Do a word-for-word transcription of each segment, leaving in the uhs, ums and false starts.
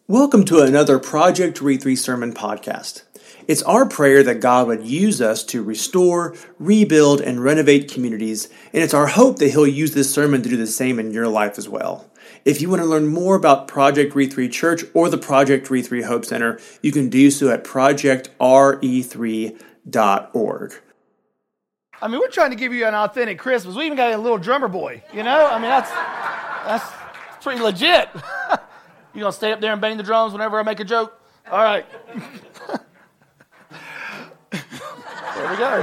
Welcome to another Project Re three Sermon podcast. It's our prayer that God would use us to restore, rebuild, and renovate communities, and it's our hope that He'll use this sermon to do the same in your life as well. If you want to learn more about Project Re three Church or the Project Re three Hope Center, you can do so at project R E three dot org. I mean, we're trying to give you an authentic Christmas. We even got a little drummer boy, you know? I mean, that's that's pretty legit. You gonna stay up there and bang the drums whenever I make a joke? All right. There we go.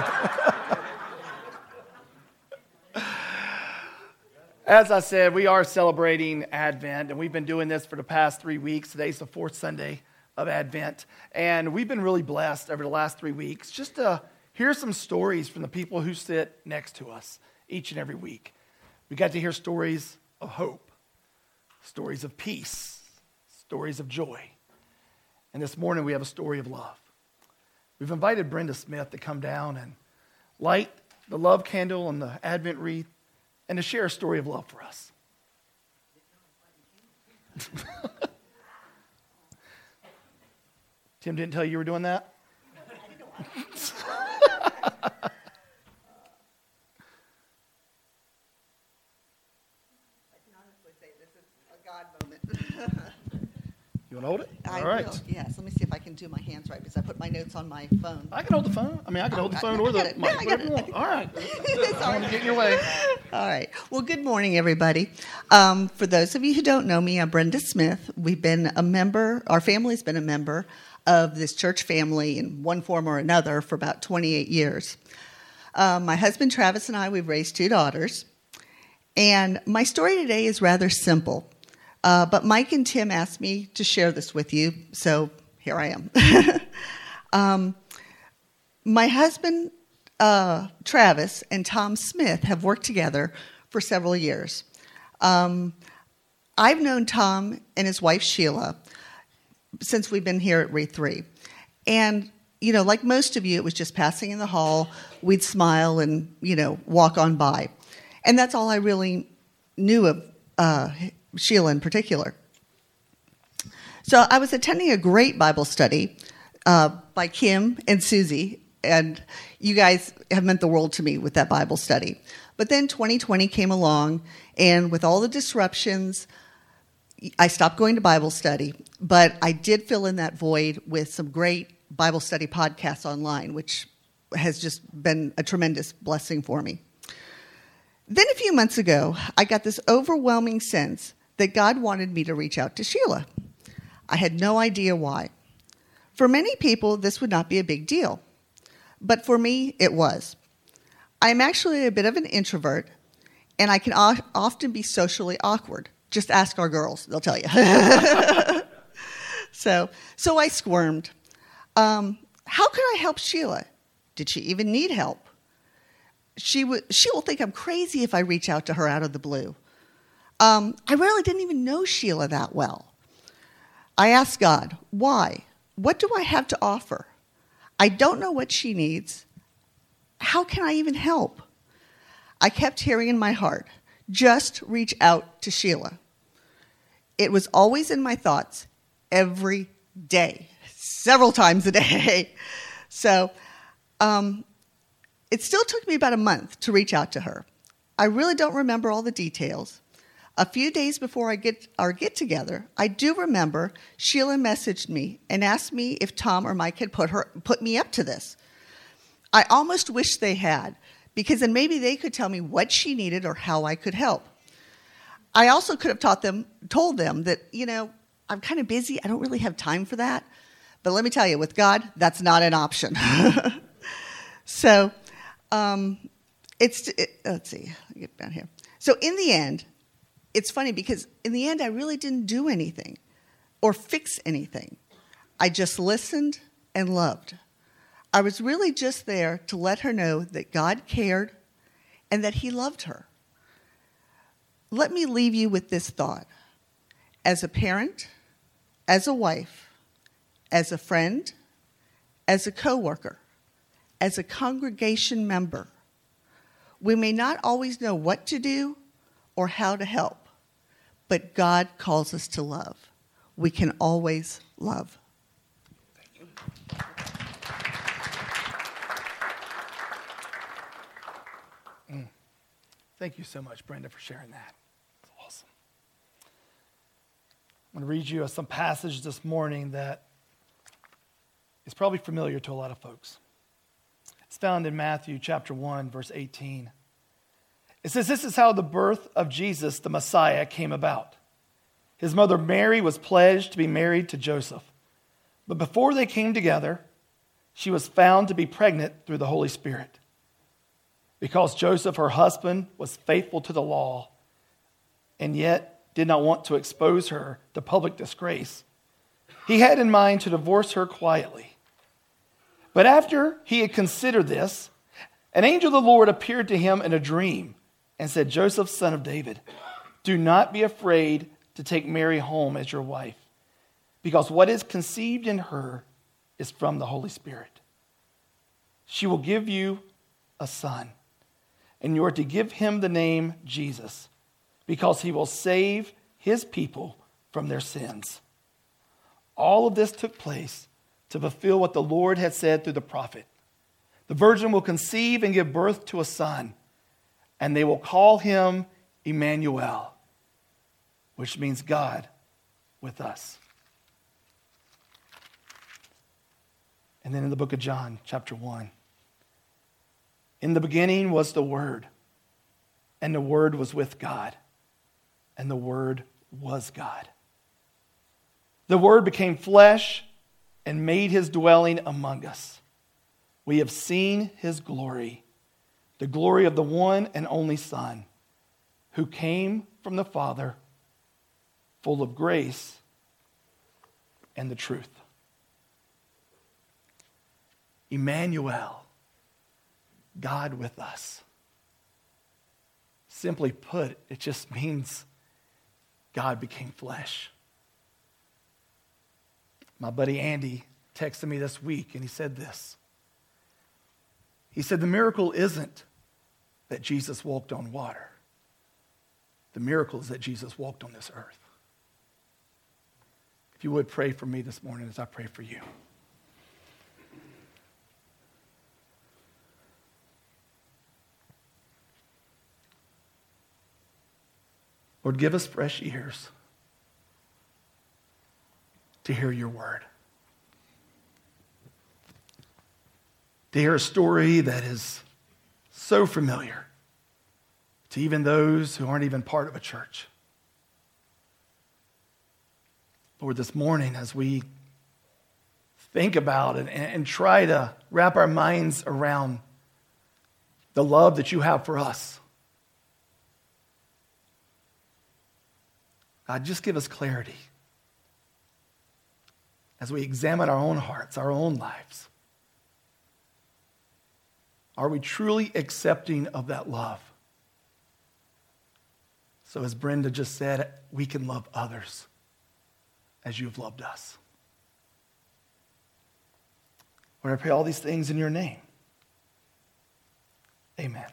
As I said, we are celebrating Advent, and we've been doing this for the past three weeks. Today's the fourth Sunday of Advent, and we've been really blessed over the last three weeks just to hear some stories from the people who sit next to us each and every week. We got to hear stories of hope, stories of peace, stories of joy. And this morning we have a story of love. We've invited Brenda Smith to come down and light the love candle and the Advent wreath and to share a story of love for us. Tim didn't tell you you were doing that? You want to hold it? I All right. will, yes. Let me see if I can do my hands right because I put my notes on my phone. I can hold the phone. I mean, I can hold the phone I, or I the mic. mic. Yeah, I Whatever you got want. it. All right. I don't want to get in your way. All right. Well, good morning, everybody. Um, for those of you who don't know me, I'm Brenda Smith. We've been a member, our family's been a member of this church family in one form or another for about twenty-eight years. Um, my husband, Travis, and I, we've raised two daughters. And my story today is rather simple. Uh, but Mike and Tim asked me to share this with you, so here I am. um, my husband, uh, Travis, and Tom Smith have worked together for several years. Um, I've known Tom and his wife, Sheila, since we've been here at Re three. And, you know, like most of you, it was just passing in the hall. We'd smile and, you know, walk on by. And that's all I really knew of uh, Sheila in particular. So I was attending a great Bible study uh, by Kim and Susie, and you guys have meant the world to me with that Bible study. But then twenty twenty came along, and with all the disruptions, I stopped going to Bible study, but I did fill in that void with some great Bible study podcasts online, which has just been a tremendous blessing for me. Then a few months ago, I got this overwhelming sense that God wanted me to reach out to Sheila. I had no idea why. For many people, this would not be a big deal. But for me, it was. I am actually a bit of an introvert, and I can o- often be socially awkward. Just ask our girls, they'll tell you. so, so I squirmed. Um, how could I help Sheila? Did she even need help? She, w- she will think I'm crazy if I reach out to her out of the blue. Um, I really didn't even know Sheila that well. I asked God, why? What do I have to offer? I don't know what she needs. How can I even help? I kept hearing in my heart, just reach out to Sheila. It was always in my thoughts every day, several times a day. So um, it still took me about a month to reach out to her. I really don't remember all the details. A few days before I get our get-together, I do remember Sheila messaged me and asked me if Tom or Mike had put her put me up to this. I almost wish they had, because then maybe they could tell me what she needed or how I could help. I also could have taught them, told them that, you know, I'm kind of busy. I don't really have time for that. But let me tell you, with God, that's not an option. so, um, it's it, let's see, let me get down here. So in the end, it's funny because in the end, I really didn't do anything or fix anything. I just listened and loved. I was really just there to let her know that God cared and that He loved her. Let me leave you with this thought. As a parent, as a wife, as a friend, as a coworker, as a congregation member, we may not always know what to do or how to help, but God calls us to love. we can always love. Thank you so much, Brenda, for sharing that. It's awesome. I'm going to read you some passage this morning that is probably familiar to a lot of folks. It's found in Matthew chapter one, verse eighteen. It says, "This is how the birth of Jesus, the Messiah, came about. His mother Mary was pledged to be married to Joseph. But before they came together, she was found to be pregnant through the Holy Spirit. Because Joseph, her husband, was faithful to the law and yet did not want to expose her to public disgrace, he had in mind to divorce her quietly. But after he had considered this, an angel of the Lord appeared to him in a dream and said, 'Joseph, son of David, do not be afraid to take Mary home as your wife, because what is conceived in her is from the Holy Spirit. She will give you a son, and you are to give him the name Jesus, because he will save his people from their sins.' All of this took place to fulfill what the Lord had said through the prophet. 'The virgin will conceive and give birth to a son, and they will call him Emmanuel,' which means God with us." And then in the book of John, chapter one, "In the beginning was the Word, and the Word was with God, and the Word was God. The Word became flesh and made his dwelling among us. We have seen his glory, the glory of the one and only Son, who came from the Father, full of grace and the truth." Emmanuel, God with us. Simply put, it just means God became flesh. My buddy Andy texted me this week and he said this. He said, "The miracle isn't that Jesus walked on water. The miracle is that Jesus walked on this earth." If you would pray for me this morning as I pray for you. Lord, give us fresh ears to hear your word. To hear a story that is so familiar to even those who aren't even part of a church. Lord, this morning as we think about it and, and try to wrap our minds around the love that you have for us, God, just give us clarity as we examine our own hearts, our own lives. Are we truly accepting of that love? So as Brenda just said, we can love others as you've loved us. Lord, I pray all these things in your name. Amen.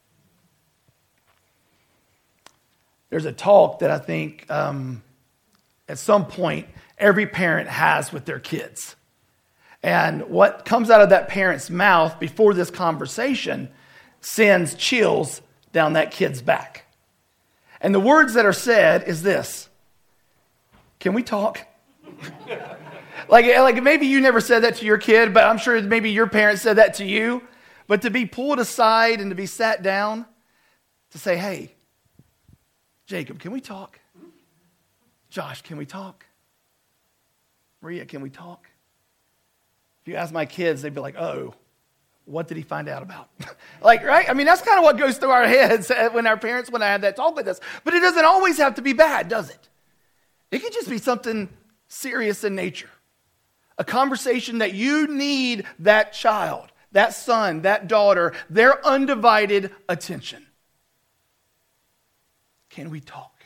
There's a talk that I think um, at some point every parent has with their kids. And what comes out of that parent's mouth before this conversation sends chills down that kid's back. And the words that are said is this: "Can we talk?" like, like maybe you never said that to your kid, but I'm sure maybe your parents said that to you. But to be pulled aside and to be sat down to say, "Hey, Jacob, can we talk? Josh, can we talk? Maria, can we talk?" If you ask my kids, they'd be like, "Oh, what did he find out about?" Like, right? I mean, that's kind of what goes through our heads when our parents, when I had that talk with us. But it doesn't always have to be bad, does it? It can just be something serious in nature. A conversation that you need that child, that son, that daughter, their undivided attention. Can we talk?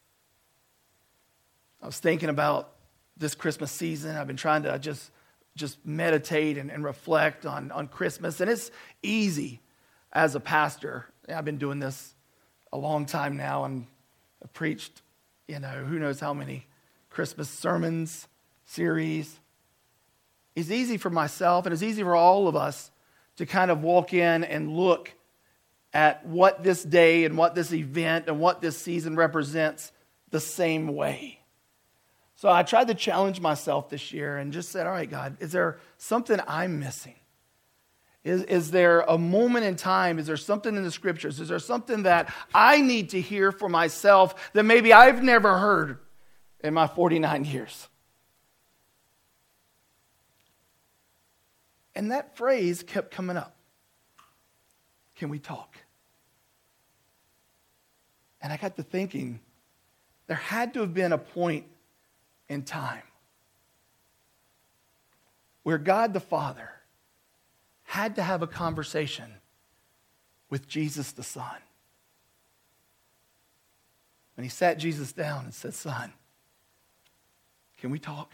I was thinking about this Christmas season. I've been trying to just, just meditate and, and reflect on, on Christmas. And it's easy as a pastor. I've been doing this a long time now, and I've preached, you know, who knows how many Christmas sermons series. It's easy for myself and it's easy for all of us to kind of walk in and look at what this day and what this event and what this season represents the same way. So I tried to challenge myself this year and just said, all right, God, is there something I'm missing? Is, is there a moment in time? Is there something in the scriptures? Is there something that I need to hear for myself that maybe I've never heard in my forty-nine years? And that phrase kept coming up. Can we talk? And I got to thinking, there had to have been a point in time where God the Father had to have a conversation with Jesus the Son. And he sat Jesus down and said, Son, can we talk?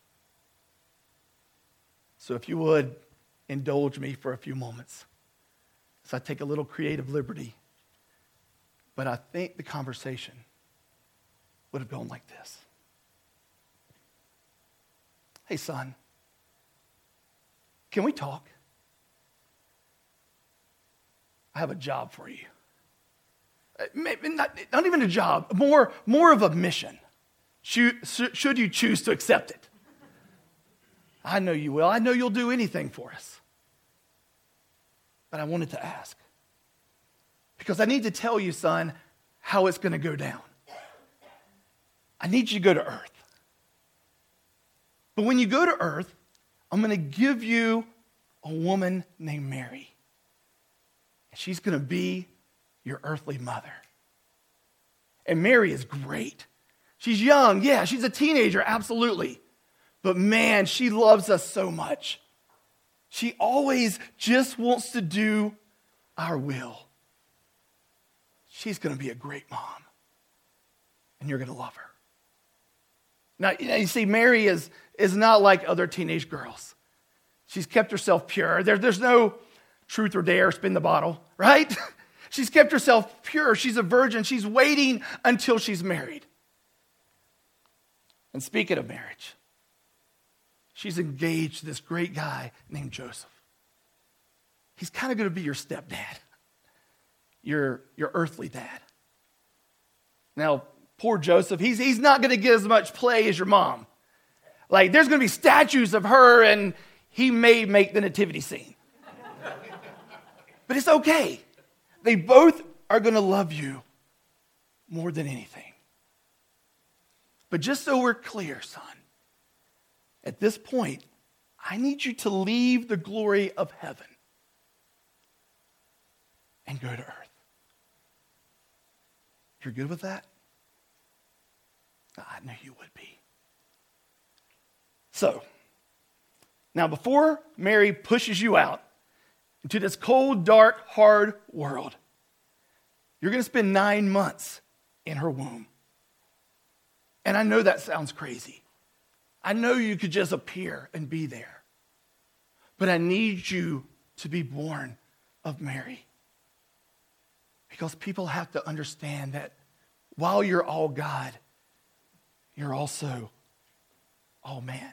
So if you would, indulge me for a few moments as I take a little creative liberty. But I think the conversation would have gone like this. Hey, son, can we talk? I have a job for you. Maybe not, not even a job, more, more of a mission. Should, should you choose to accept it? I know you will. I know you'll do anything for us. But I wanted to ask. Because I need to tell you, son, how it's going to go down. I need you to go to earth. But when you go to earth, I'm going to give you a woman named Mary. And she's going to be your earthly mother. And Mary is great. She's young. Yeah, she's a teenager. Absolutely. But man, she loves us so much. She always just wants to do our will. She's going to be a great mom. And you're going to love her. Now, you see, Mary is, is not like other teenage girls. She's kept herself pure. There, there's no truth or dare, spin the bottle, right? She's kept herself pure. She's a virgin. She's waiting until she's married. And speaking of marriage, she's engaged to this great guy named Joseph. He's kind of going to be your stepdad, your, your earthly dad. Now, poor Joseph, he's, he's not going to get as much play as your mom. Like, there's going to be statues of her, and he may make the nativity scene. But it's okay. They both are going to love you more than anything. But just so we're clear, son, at this point, I need you to leave the glory of heaven and go to earth. You're good with that? I knew you would be. So, now before Mary pushes you out into this cold, dark, hard world, you're going to spend nine months in her womb. And I know that sounds crazy. I know you could just appear and be there. But I need you to be born of Mary. Because people have to understand that while you're all God, you're also all man.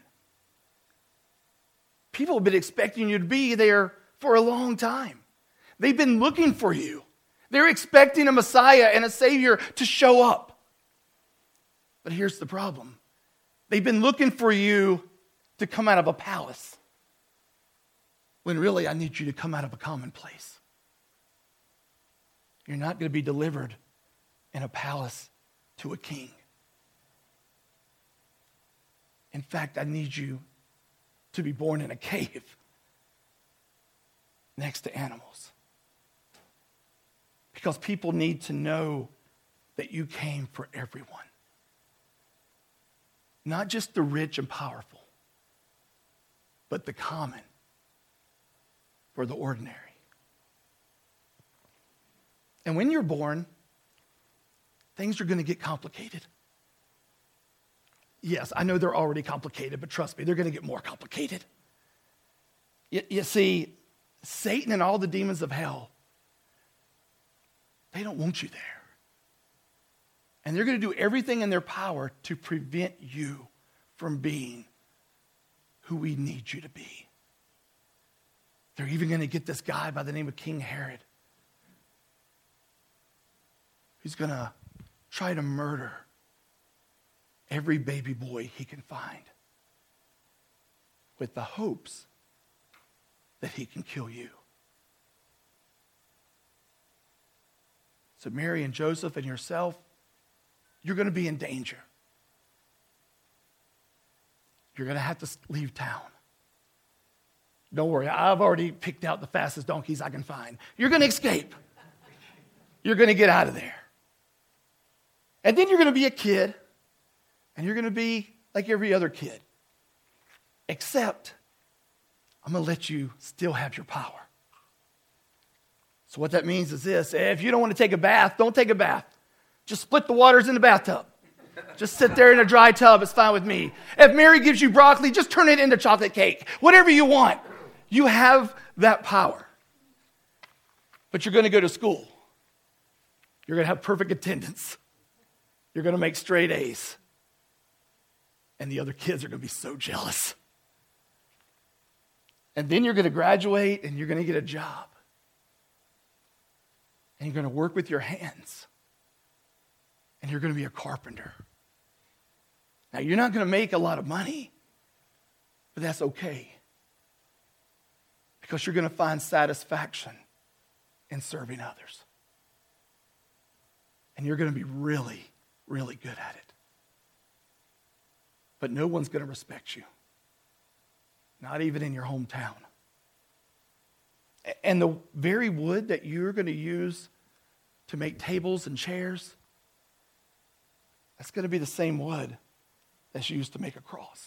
People have been expecting you to be there for a long time. They've been looking for you. They're expecting a Messiah and a Savior to show up. But here's the problem. They've been looking for you to come out of a palace, when really I need you to come out of a common place. You're not going to be delivered in a palace to a king. In fact, I need you to be born in a cave next to animals. Because people need to know that you came for everyone. Not just the rich and powerful, but the common for the ordinary. And when you're born, things are going to get complicated. Yes, I know they're already complicated, but trust me, they're going to get more complicated. You, you see, Satan and all the demons of hell, they don't want you there. And they're going to do everything in their power to prevent you from being who we need you to be. They're even going to get this guy by the name of King Herod, who's going to try to murder every baby boy he can find with the hopes that he can kill you. So Mary and Joseph and yourself, you're going to be in danger. You're going to have to leave town. Don't worry, I've already picked out the fastest donkeys I can find. You're going to escape. You're going to get out of there. And then you're going to be a kid, and you're going to be like every other kid. Except, I'm going to let you still have your power. So what that means is this: if you don't want to take a bath, don't take a bath. Just split the waters in the bathtub. Just sit there in a dry tub. It's fine with me. If Mary gives you broccoli, just turn it into chocolate cake. Whatever you want. You have that power. But you're going to go to school. You're going to have perfect attendance. You're going to make straight A's. And the other kids are going to be so jealous. And then you're going to graduate and you're going to get a job. And you're going to work with your hands. And you're going to be a carpenter. Now, you're not going to make a lot of money, but that's okay. Because you're going to find satisfaction in serving others. And you're going to be really, really good at it. But no one's going to respect you. Not even in your hometown. And the very wood that you're going to use to make tables and chairs, that's going to be the same wood that's used to make a cross.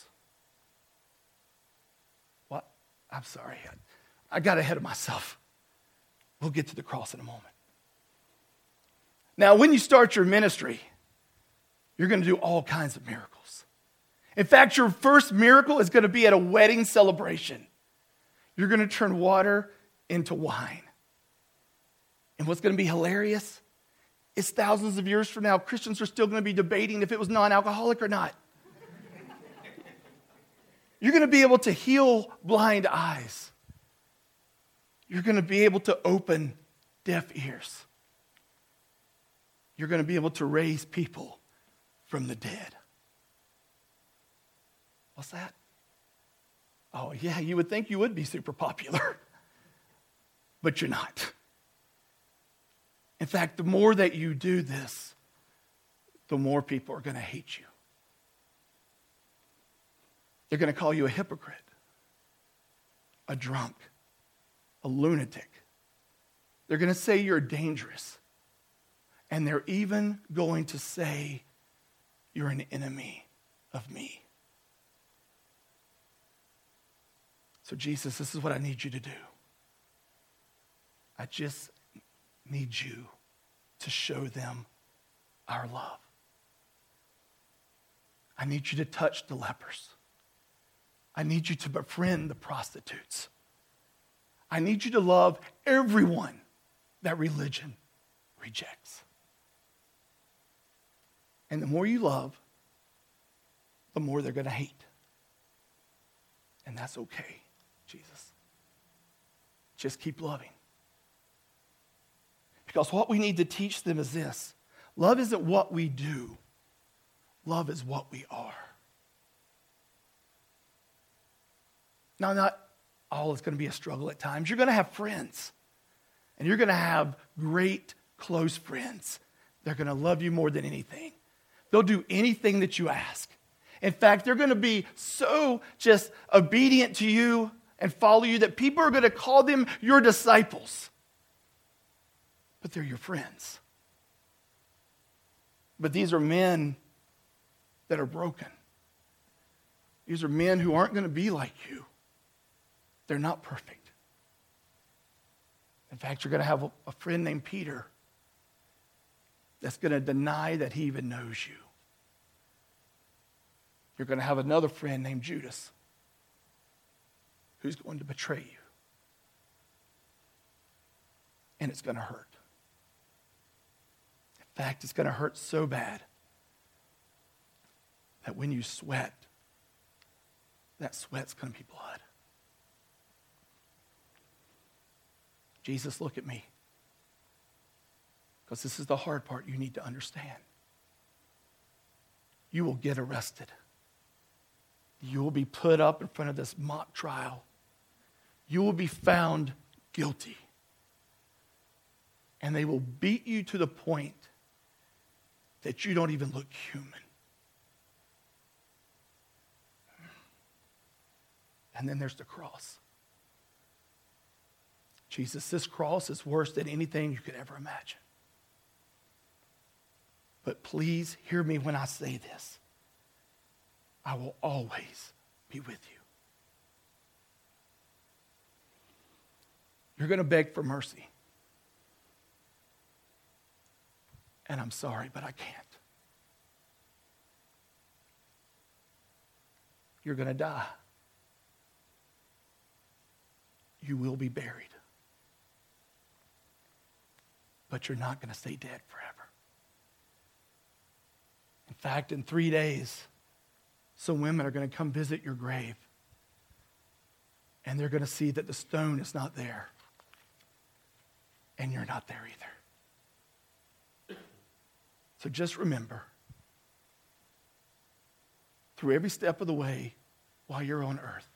What? I'm sorry. I, I got ahead of myself. We'll get to the cross in a moment. Now, when you start your ministry, you're going to do all kinds of miracles. In fact, your first miracle is going to be at a wedding celebration. You're going to turn water into wine. And what's going to be hilarious is thousands of years from now, Christians are still going to be debating if it was non-alcoholic or not. You're going to be able to heal blind eyes. You're going to be able to open deaf ears. You're going to be able to raise people from the dead. What's that? Oh, yeah, you would think you would be super popular. But you're not. In fact, the more that you do this, the more people are going to hate you. They're going to call you a hypocrite, a drunk, a lunatic. They're going to say you're dangerous. And they're even going to say you're an enemy of me. So Jesus, this is what I need you to do. I just need you to show them our love. I need you to touch the lepers. I need you to befriend the prostitutes. I need you to love everyone that religion rejects. And the more you love, the more they're going to hate. And that's okay, Jesus. Just keep loving. Because what we need to teach them is this: love isn't what we do. Love is what we are. Now, not all is going to be a struggle at times. You're going to have friends. And you're going to have great, close friends. They're going to love you more than anything. They'll do anything that you ask. In fact, they're going to be so just obedient to you and follow you that people are going to call them your disciples. But they're your friends. But these are men that are broken. These are men who aren't going to be like you. They're not perfect. In fact, you're going to have a friend named Peter that's going to deny that he even knows you. You're going to have another friend named Judas who's going to betray you. And it's going to hurt. In In fact, it's going to hurt so bad that when you sweat, that sweat's going to be blood. Jesus, look at me. Because this is the hard part you need to understand. You will get arrested. You will be put up in front of this mock trial. You will be found guilty. And they will beat you to the point that you don't even look human. And then there's the cross. Jesus, this cross is worse than anything you could ever imagine. But please hear me when I say this. I will always be with you. You're going to beg for mercy. And I'm sorry, but I can't. You're going to die. You will be buried. But you're not going to stay dead forever. In fact, in three days, some women are going to come visit your grave. And they're going to see that the stone is not there. And you're not there either. So just remember, through every step of the way while you're on earth,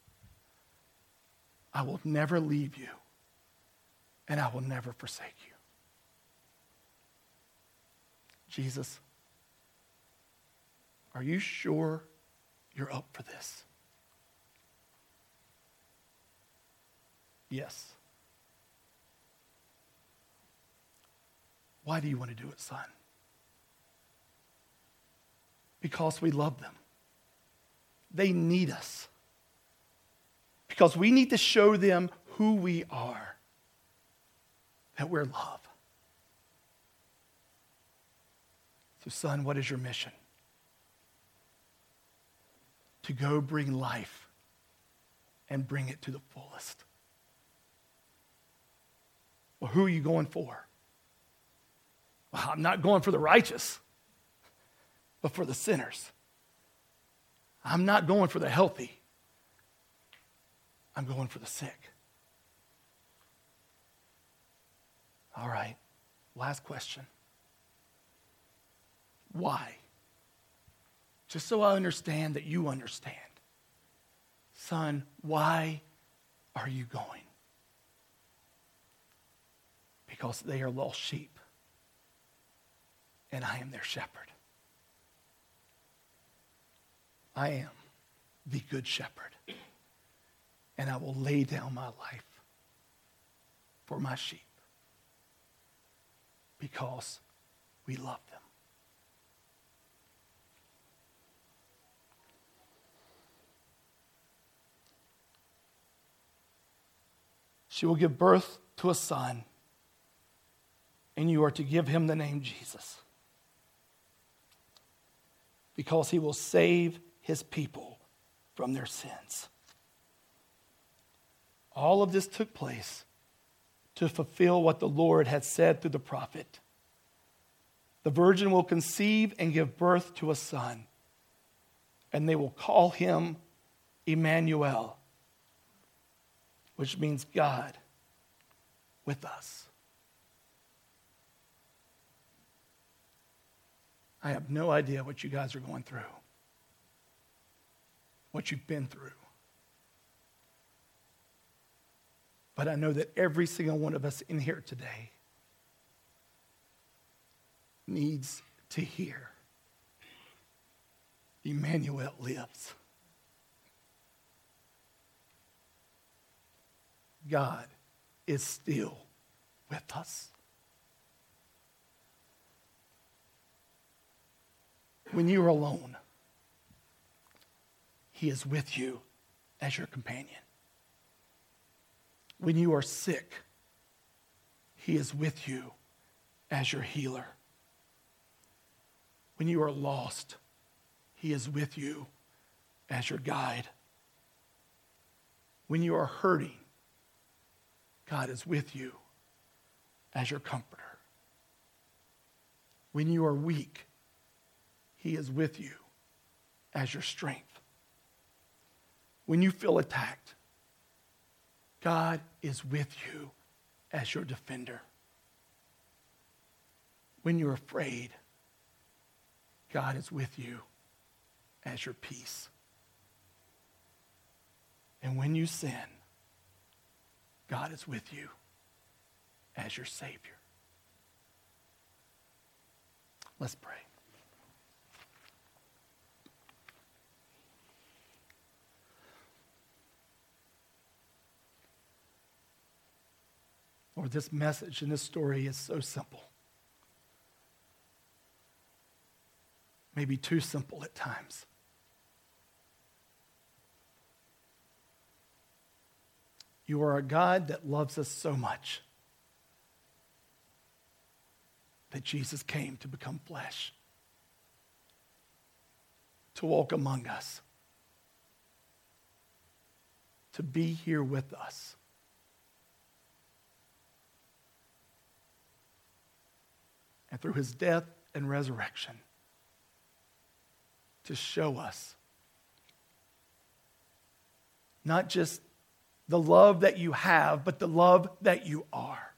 I will never leave you, and I will never forsake you. Jesus, are you sure you're up for this? Yes. Why do you want to do it, son? Because we love them. They need us. Because we need to show them who we are. That we're love. So, son, what is your mission? To go bring life and bring it to the fullest. Well, who are you going for? Well, I'm not going for the righteous, but for the sinners. I'm not going for the healthy. I'm going for the sick. All right, last question. Why? Just so I understand that you understand. Son, why are you going? Because they are lost sheep, and I am their shepherd. I am the good shepherd, and I will lay down my life for my sheep because we love them. She will give birth to a son, and you are to give him the name Jesus, because he will save his people from their sins. All of this took place to fulfill what the Lord had said through the prophet. The virgin will conceive and give birth to a son, and they will call him Emmanuel, which means God with us. I have no idea what you guys are going through, what you've been through. But I know that every single one of us in here today needs to hear Emmanuel lives. God is still with us. When you are alone, he is with you as your companion. When you are sick, he is with you as your healer. When you are lost, he is with you as your guide. When you are hurting, God is with you as your comforter. When you are weak, he is with you as your strength. When you feel attacked, God is with you as your defender. When you're afraid, God is with you as your peace. And when you sin, God is with you as your Savior. Let's pray. Lord, this message and this story is so simple. Maybe too simple at times. You are a God that loves us so much that Jesus came to become flesh, to walk among us, to be here with us. And through his death and resurrection, to show us not just the love that you have, but the love that you are.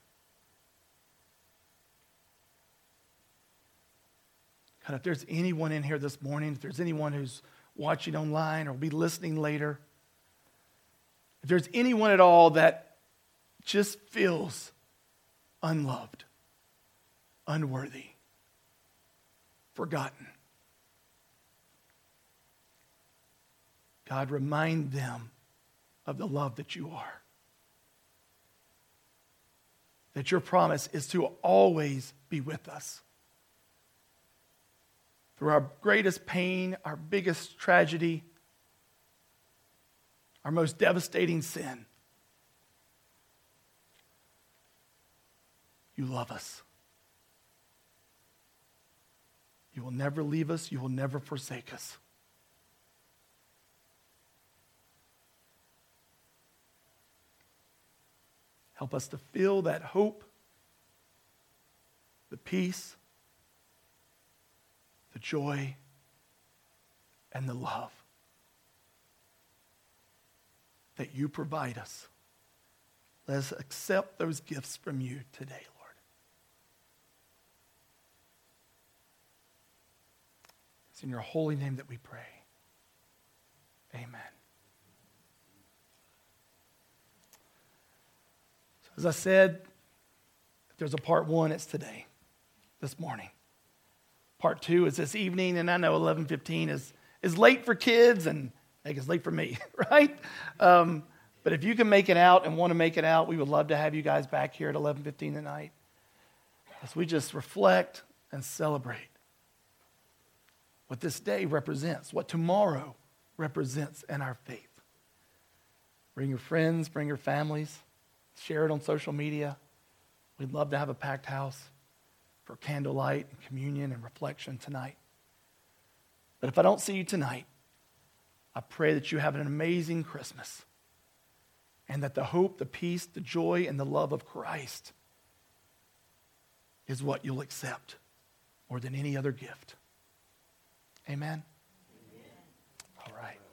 God, if there's anyone in here this morning, if there's anyone who's watching online or will be listening later, if there's anyone at all that just feels unloved, unworthy, forgotten, God, remind them of the love that you are. That your promise is to always be with us. Through our greatest pain, our biggest tragedy, our most devastating sin, you love us. You will never leave us. You will never forsake us. Help us to feel that hope, the peace, the joy, and the love that you provide us. Let us accept those gifts from you today, Lord. It's in your holy name that we pray. Amen. As I said, if there's a part one, it's today, this morning. Part two is this evening, and I know eleven fifteen is, is late for kids, and I think it's late for me, right? Um, but if you can make it out and want to make it out, we would love to have you guys back here at eleven fifteen tonight as we just reflect and celebrate what this day represents, what tomorrow represents in our faith. Bring your friends, bring your families. Share it on social media. We'd love to have a packed house for candlelight and communion and reflection tonight. But if I don't see you tonight, I pray that you have an amazing Christmas and that the hope, the peace, the joy, and the love of Christ is what you'll accept more than any other gift. Amen? Amen. All right.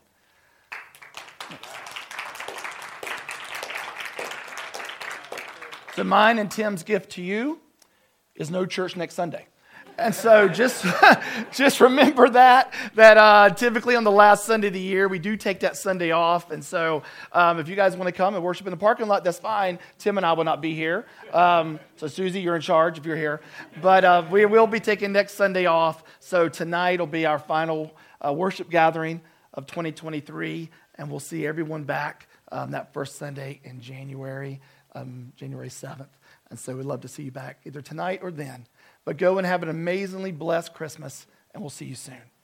So mine and Tim's gift to you is no church next Sunday. And so just, just remember that, that uh, typically on the last Sunday of the year, we do take that Sunday off. And so um, if you guys want to come and worship in the parking lot, that's fine. Tim and I will not be here. Um, so Susie, you're in charge if you're here. But uh, we will be taking next Sunday off. So tonight will be our final uh, worship gathering of twenty twenty-three. And we'll see everyone back um, that first Sunday in January. Um, January seventh. And so we'd love to see you back either tonight or then. But go and have an amazingly blessed Christmas, and we'll see you soon.